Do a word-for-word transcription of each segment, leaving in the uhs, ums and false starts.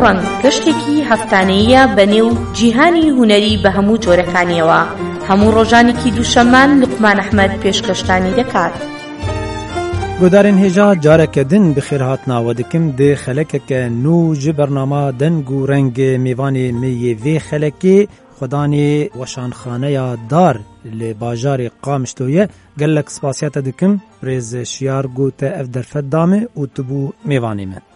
ڕەنگ گەشتێکی هەفتانەیە بەنێو جیهانی هونەری بە هەموو جۆرەکانیەوە. هەموو ڕۆژانێکی دووشەممان لوقمان ئەحمەد پێشکەشتانی دەکات. گۆدارên hêja careke din bi xêr hatina we dikim di xelekeke nû ji bernama deng û rengê mêvanê me yê vê xelekê xwedanê weşanxaneya dar li bajarê Qamişloyê gelek spasiya te dikim. Rêz Şiyar gote ev derfet dame û tu bû mêvanê me.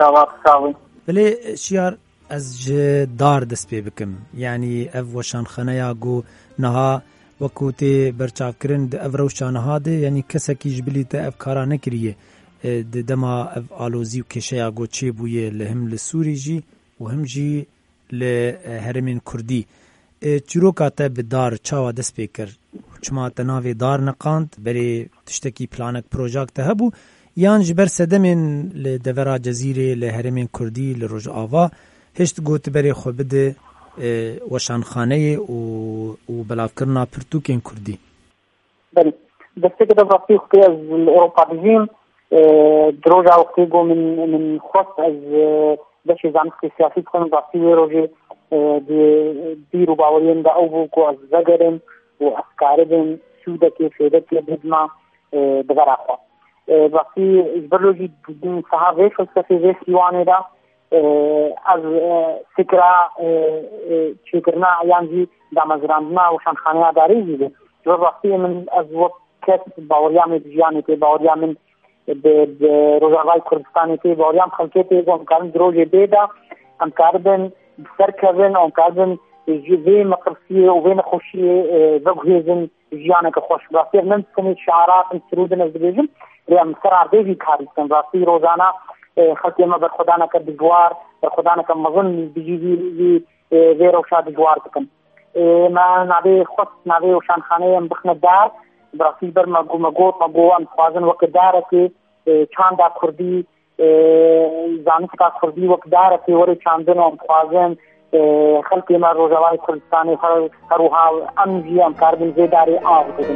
Bilê Şiyar ez ji dar dest pê bikim. Yanî ev weşanxaneya got niha وەکو تێ بەرچاوکردن di ev rewşa niha de yanî kesekî ji bilî te ev kara nekiriye di dema ev alozî û kêşeya got çêbûye li him li Sûrî jî û him jî li herêmên Kurdî. Çîroka te bi dar çawa dest pê kir? Çima te navê dar neqand berê tiştekî planek projek te hebû yan ji ber sedemên li devera Cezîrê li herêmên Kurdî li Rojava hişt got berê xwe bide weşanxaneyê û belavkirina pirtûkên Kurdî. Belê desteke de rastî xwe ez li Ewropa dijîm di roja wextê got min min xwest ez beşê zanistê siyasî bikim rastî wê rojê di bîr û baweriyên de ew bû ku ez vegerim û ez karibim sûdekê fêdekê bidima di vera xwe. Rastî ji ber rojî siha vê felsefê vê sîwanê de از فکرا چیکرنا یان جی دامزراندنا و شانخانه داری جیده جو راستی من از وقت کس باوریام دیجانی که باوریام من به روزاوای کردستانی که باوریام خلقی که هم کارن دروج بیدا هم کاربن بسر کردن هم کاربن جوی مقرسی و وی نخوشی وگهیزن جیانه که خوش راستی من سنی شعارات سرودن از دیجم ریم سر عرضی کاریستن راستی روزانه خلقی ما بر خدا نکرد دجوار بر خدا نکرد مظن بجیزی ویر و شاد دجوار بکن ما ناوی خود ناوی و شانخانه هم بخنه دار براسی بر مگو مگوت مگو هم خوازن وقت داره که چاند کردی زانست کردی وقت داره که وری چاندن هم خوازن خلقی ما روزوای کردستانی هروها امجی هم کاربن زیداری آب بکن.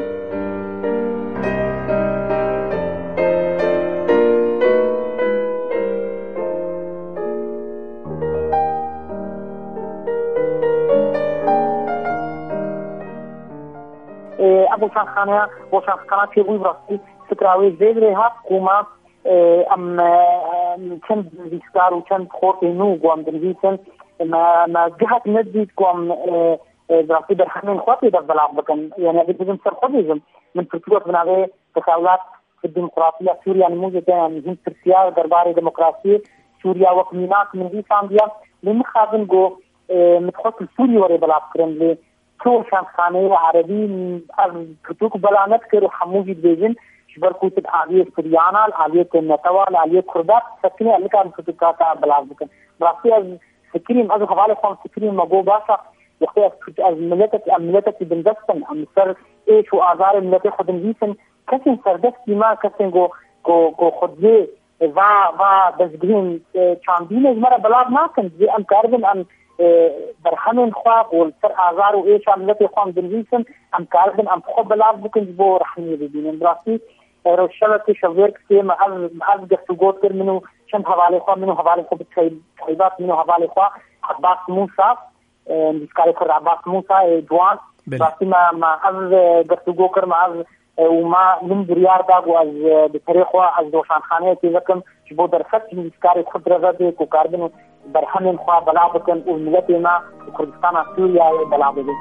ابو شانخانه و شانخانه که بوی براستی فکراوی زیدره ها کوما ام چند دیسکار و چند خورتی نو گوام دنویسن ما جهت ندید گوام براستی در همین خواهی در بلاغ بکن یعنی اگه بزن سر خودیزم من پرتوت بناوی تخیلات في الديمقراطية سوريا نموذج هم ترسيا درباري ديمقراطية سوريا وقمينات من دي سامبيا لمخابن جو متخصص سوري وري بلاغ كرن لي تو شانخانه عربی از کتوک بلانت کرو حموجی بیجن شبر کوتب عالیه سریانا عالیه نتوال عالیه کردات سکنی الکان کتوکاتا بلاغ بکن براستی از فکریم از حواله خون فکریم مگو باشا وقتی از ملتت ملتت بندستن ام سر ایش و آزار ملت خودم بیسن کسی سردستی ما کسی گو گو خودی و و دزگین چاندین از مرا بلاغ نکن زی ام کاربن ام در همین خواب و سر آزار و ایش عملتی خوام دنویسن ام کاربن ام خوب بلاغ بکن بو رحمی ببینن براستی روشلتی شویر کسی معاذ گفتو گوت کر منو چند حوالی خواه منو حوالی خواه بتخیبات منو حوالی خواه عباس موسا نسکاری کر عباس موسا جوان براستی معاذ گفتو گو کر معاذ وما من بريار داغو از بطريقه از دوشان خانه کی رقم شبو در خط نسکاری خود رضا کو کاربن در همین خواه بلا بکن و ملت ما کردستان سوریا بلا بکن.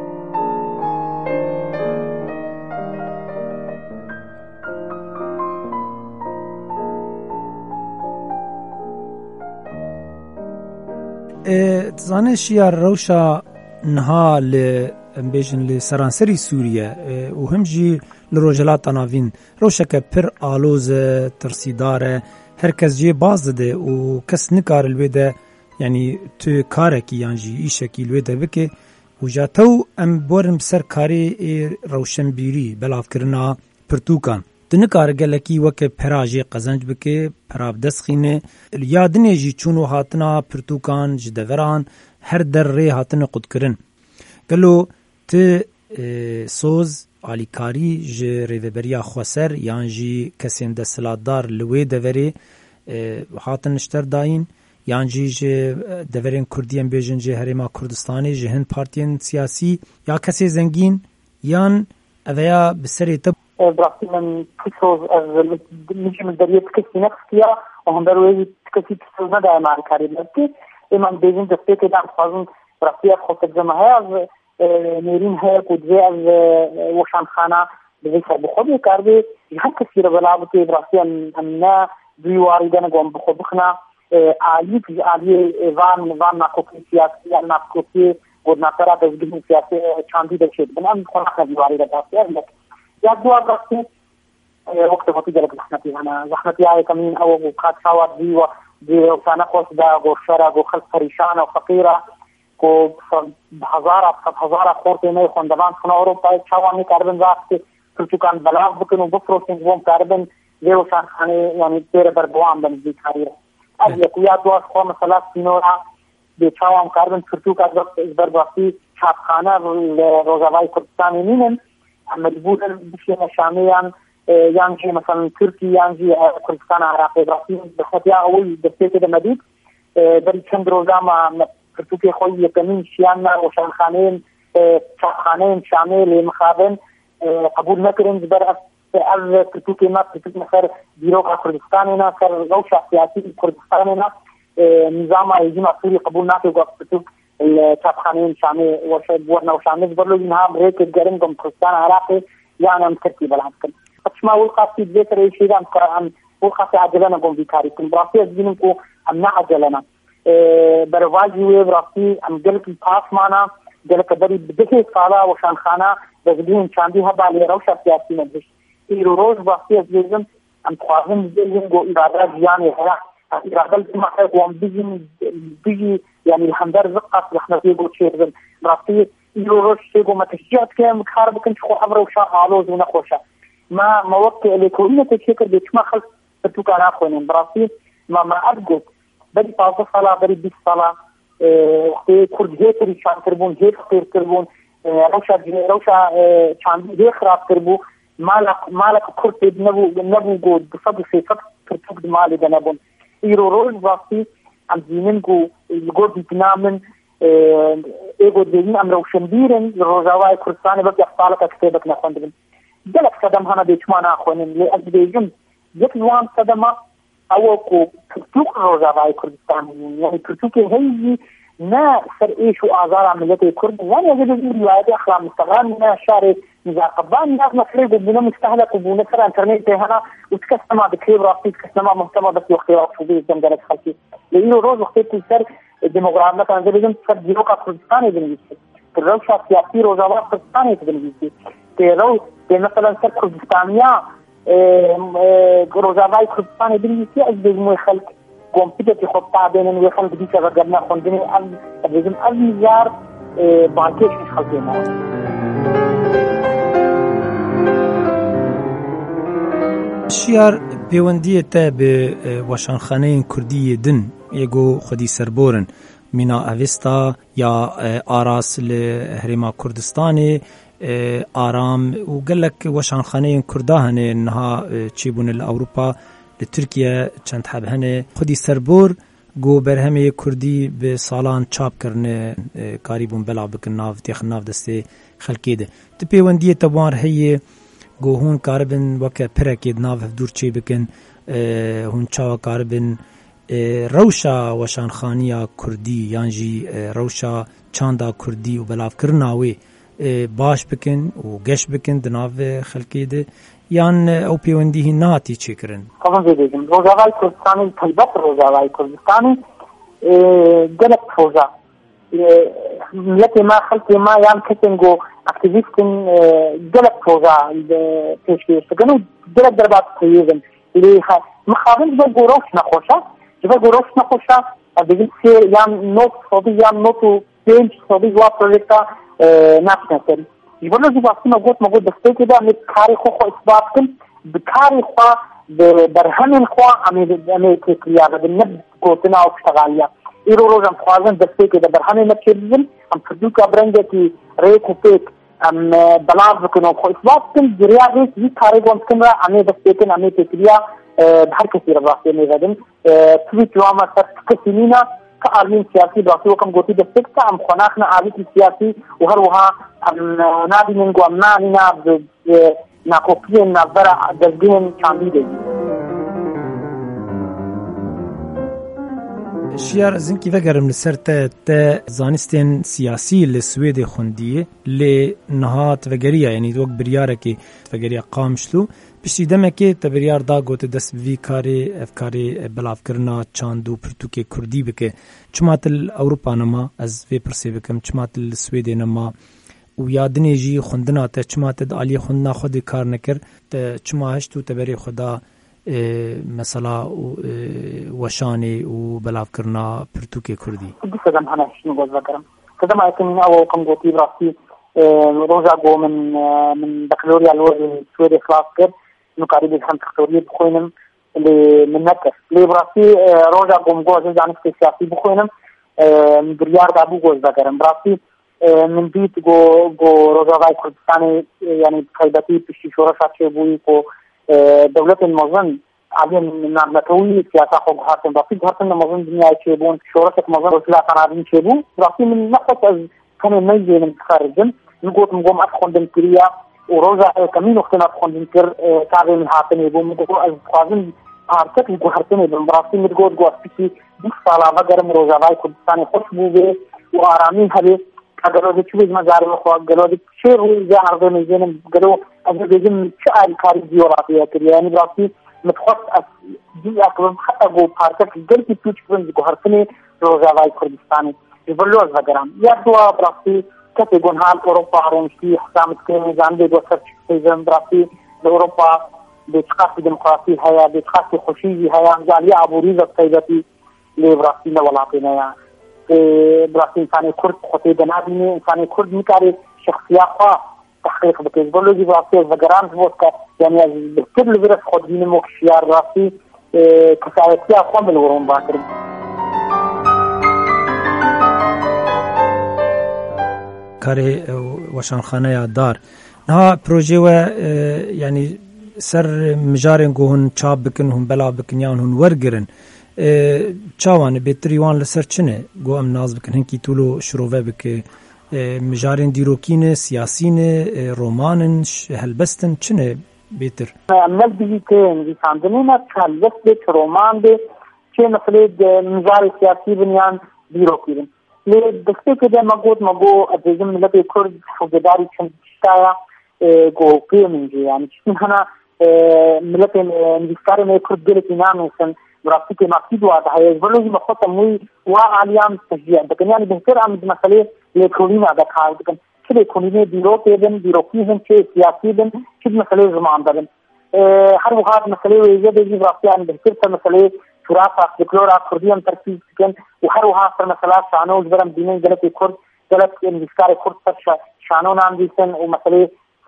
تزانه شیار روشا نها ل بیشن ل سرانسری سوریه و هم جی لروجلات ناوین روشک پر آلوز ترسیداره هر کس جی باز ده و کس نکار الویده یعنی تو کاره کی یانجی ایشه کی الویده بکه و جاتو ام بورم سر کاری روشن بیری بلاف کرنا پرتوکان دنکار گلکی وک پراجی قزنج بکه پراب دسخینه یادنه جی چونو هاتنا پرتوکان جدوران هر در ری هاتنه قد کرن گلو ت سوز آلیکاری جی ریوبریا خواسر یان جی کسین دستلاتدار لوی دوری هاتن نشتر داین یان جی دورین کردین بیژن جه هریما کردستانی جهن پارتین سیاسی یا کسی زنگین یان اویا بسری تب براستی من کسوز از میشه من دریت کسی نفسیا و هم دروی کسی کسوز نداره معرکاری بلکه ایمان بیژن دسته که دام خوازن براستی از خود تجمع های از نیرین های کودوی از وشان خانه بذیک بخوبی کرده هر کسی رو بلابطه براستی امنا دوی واردن گم بخوب بخنا عالی عالی وان وان ناکوکی سیاسی یا ناکوکی گورناتورا دزگیری سیاسی چاندی داشت بنام خلاص دیواری داشت یا دو براستی وقت وقتی جلب زحمتی انا زحمتی های کمین او وقت شاور دی و دی وسانه خوش دا گوشرا گو خلق پریشان و فقیره کو هزار صد هزار خورده نه خوندوان خنا اروپا چوانی کاربن وقت ترکان بلاغ بکنو بفروشن قوم کاربن زیوشان خانه یعنی تیر بر دوام بنزدیک کاریه از یکویات واس خو مثلا سینورا به چوام کاربن ترکو کار بر وقتی چاپخانه روزاوای کردستان نینن مجبورن بشین شامیان یانجی مثلا ترکی یانجی کردستان عراقی وقتی بخاطر اول دسته که مدید در چند روزا ما ترکیه خوی یکمین شیان و شانخانه چاپخانه شامل مخابن قبول نکردن بر از ترکیه ما ترکیه مثلا بیرو کردستان اینا سر روش سیاسی کردستان اینا نظام ایجیم اصولی قبول نکرد گفت چاپخانه شامل و ورنا و شامل برلو اینها بریک گرم گم کردستان عراقی یعنی هم ترکیه بلند کن اچما اول خاصی ذکر ایشی هم کارم اول خاصی عجلنا گم بیکاری کن براستی از دینم کو هم نه عجلنا برواجی وی براستی هم گلکی پاس مانا گلک بری بدهی سالا و شانخانه بزدین چاندی ها بالی روش سیاسی مدهش ایرو روز براستی از دیزم هم خوازم دیزم گو ایراده جیانی هیا ایراده المحر گوام بیجی بیجی یعنی الحمدر زقاس رحمتی گو چیرزم براستی ایرو روز شیگو متشجیعت که مکار بکن چخو عبر وشا آلوز و نخوشا ما موقع الیکوینه تشکر بیچما خلص بتو کانا خوینم براستی ما ما ادگو بری پازده سالا بری بیست سالا وقتی کرد هی پریشان کربون هی فقیر کربون روشا روشا چاندی هی خراب کربو مالک مالک کرد نبو نبو گو بصد سیفت کرتوک مالی دنبون ایرو روز وقتی ام زینن گو گو دیتنامن ایگو دیگین ام روشن بیرن روزاوای کردستانی بکی اخطالک اکتیبک نخوندن جلک صدم هانا بیچما ناخونن لی از بیجم یک زوان صدم او کو ترکیه روزاوای کردستان یعنی ترکیه هی نه سر ایش و آزار عملیت کرد یعنی اگر این روایت اخلاق مستقران نه شهر نزاقبان نه مخرج بنا مستهلك وبنا سر انترنت هنا وتكسما بكيب راسي تكسما مهتمه بس اختيارات شوفي جنجلت خلفي لانه روز وقت سر الديموغرافيا كان زي سر ديوكا كردستان بنجي الروشة سياسي روزاوات كردستان بنجي تلو مثلا سر كردستانيا روزاوای کردستان بنجي از بجموع خلق كومبيتر خود تابعين ويخلق دي كغرنا خوندني از بجم از مليار باكيش خلقنا شیار پیوندی تا به وشانخانه کردی دن یگو خودی سربورن مینا اوستا یا آراس لهرما کردستانی آرام و گلک وشانخانه کردهن نها چیبون الاوروپا لترکیه چند حبهن خودی سربور گو برهمه کردی به سالان چاپ کرنه کاریبون بلا بکن ناف تیخ ناف دسته خلقی ده تو پیوندی تبوار هی گو هون کاربن وکه پرکید ناف دور چی بکن هون چاوا کاربن روشا وشانخانیا کردی یانجی روشا چاندا کردی و بلاف کرناوی باش بکن و گش بکن دناف خلقی ده یان او پیوندی هی ناتی چی کرن قبل زیدیم روزاوای کردستانی طیبت روزاوای کردستانی گلک فوزا ملت ما خلق ما یان کتنگو اکتیویستن گلک فوزا پیشکش کنو گلک دربات تیزن لی مخابن جبر گروش نخوشا جبر گروش نخوشا بگیم سیر یان نوت صوبی یان نوتو پینج صوبی جوا پروژکتا نفس نسری جبر لازم وقتی مگود مگود دسته که دا می کاری خو خو اثبات کن بکاری خوا برهمین خوا امی تکلیا و نب گوتنا و پشتغالیا ایرو روزم خوازن دسته که دا برهمین نبچیدن ام کردوکا برنگه که ریک و پیک ام بلاغ بکنو خو اثبات کن جریا ریس وی کاری گونس کن را امی دسته کن امی تکلیا بهر کسی راستی می‌دادن توی جوامع سر کسی نینا که آرمین سیاسی راستی وکم گویی دست که ام خناقنا عادی سیاسی و هر وها نادی من قوم نانا ناقوفی نظر دزدین چاندیده. شیار از اینکه وگرم لسر تا تا زانستین سیاسی لسوید خوندیه ل نهات وگریه یعنی دوک بریاره که وگریه قامشلو پشتی دمه که تبریار دا گوت دست وی کاری افکاری بلاف کرنا چاندو پرتوک کردی بکه چماتل اروپا نما از وی پرسی بکم چماتل سوید نما و یادنی جی خوندنا تا چماتل علی خوندنا خود کار نکر تا چماهش تو تبری خدا مثلا وشانی و بلاف کرنا پرتوک کردی دیگه هم هنرشون باز بکرم کدام ایتون او کم گویی راستی روزا گو من من بکالوریا لور سوید خلاص کرد نقارب هم تختوری بخوینم لی من نکس لی براستی روزا گم گو از دانش سیاسی بخوینم بریار دابو گوز بکرم براستی من بیت گو گو روزا وای کردستانی یعنی خیبتی پشتی شورش چه بوی کو دولت الموزن عالم نامتوی سیاست خود هستن براستی هستن الموزن دنیای چه بون شورش الموزن وسیله تنابین چه بون براستی من نفس از كان يميز من خارجا نقول نقوم أدخل دمكريا وروزا كمين وقتنا أدخل دمكر كاري من هاتني بوم نقول أزقازن عارفك نقول هرتني بالمراسي نقول نقول أسبتي بس صلاة وقرم روزا باي كردستاني خوشبو بي وآرامين هلي أقلو دي شويز مزاري وخوا أقلو دي شير ويزي عرضي ميزين أقلو أقلو دي جم شعالي كاري ديوراتي كريا يعني براسي متخص دي أقلو حتى قو بارتك قلتي توش كرن نقول هرتني روزا باي كردستاني يبلوز وقرام يدوا براسي كتي جونهال أوروبا رمشي حسام كيني جانبي دوسر تيزن براسي لأوروبا بتخاطي ديمقراطي هيا بتخاطي خوشيجي هيا جالية عبوريزة طيبتي لبراسي لولاتينا يا براسي إنساني كرد خطي دنابيني إنساني كرد مكاري شخصية خوا تحقيق بكيز بلوزي براسي وقرام بوسكا يعني بكتب لبرس خود ديني موكشيار براسي كسايتيا خوا بالورون باكر کاری وشانخانه دار نه پروژه و یعنی سر مجارن گوهن چاب بکن هم بلا بکن یا هن ورگرن چاوان بهتریوان لسر چنه گو ام ناز بکن هنکی طولو شروع بک مجارن دیروکین سیاسین رومانن هلبستن چنه بهتر عمل بیی که انساندنی نه هلبست به رومان به چه مثلا مجار سیاسی بنیان دیروکین لی دسته که ده مگود مگو ادیجم ملت کرد حجداری چند شتایا گو پیمینجی یعنی چون هنا ملت انگلیسکار می کرد دلتی نامیسن براستی که مقصد واده های بلوزی مخوطه موی و عالیان تشجیع بکن یعنی بهتر آمد مسئله لیکولین آده کار بکن چه لیکولین دیروکی بن دیروکی بن چه سیاسی بن چه مسئله زمان بن هر وقت مسئله ویزه بیجی براستی یعنی بهتر تا مسئله تراث دكلورا كرديا تركيز كان وحروها صار مثلا شانو جبرم دينين جلت كرد جلت انجلسكار كرد صار شانو نام ديسن ومثلا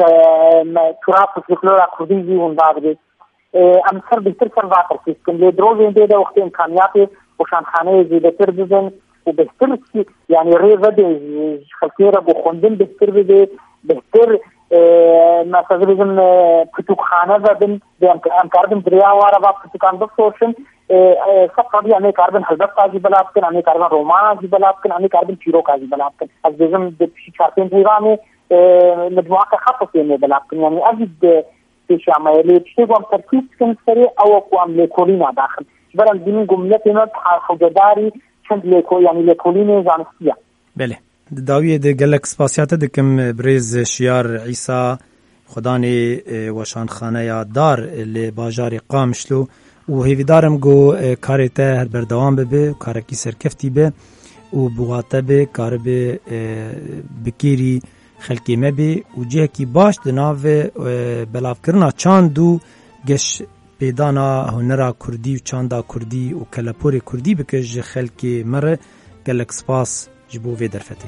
تراث دكلورا كرديجي وندابدي ام صار بهتر صار تركيز كان لدروزين ده وقت امكانيات وشان خانه زيادتر بزن وبهتر يعني ريفد خلكيره بخوندن بهتر بده بهتر مثلا بزن كتب خانه بدن بامكان دريا وارا با كتبان بسوشن سب يعني كاربن حلبت كاجي بلابكن يعني كاربن رومان كاجي بلابكن يعني كاربن تشيرو كاجي بلابكن از بزن بشي شارتين تيرامي مجموعه خاصه من بلابكن يعني اجد في شامل تشيغو تركيز كن سري او قوام لكولينا داخل برام دين جملتنا حوجداري چند لكو يعني لكولين زانسيا بله داویه ده گلک سپاسیات دکم بریز شیار عیسی خدانی وشانخانه یاددار لی باجاری قامشلو و هیویدارم گو کاری ته هر بردوام ببه کارکی سرکفتی به و بواته به کار به بکیری خلکی مبه و جه کی باش دناو بلاف کرنا چاندو گش پیدانا هنرا کردی و چاندا کردی و کلپور کردی بکش خلکی مره گلک سپاس جبو في درفتي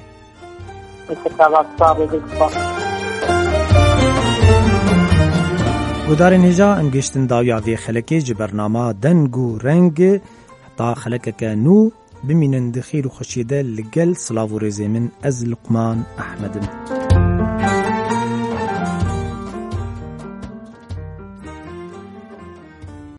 گودارین هجا انگشتن داویا وی خلکی جبرنامه دنگو رنگ حتا خلکک نو بمینن دخیر و خشیده لگل صلاو و رزی من از لقمان احمدم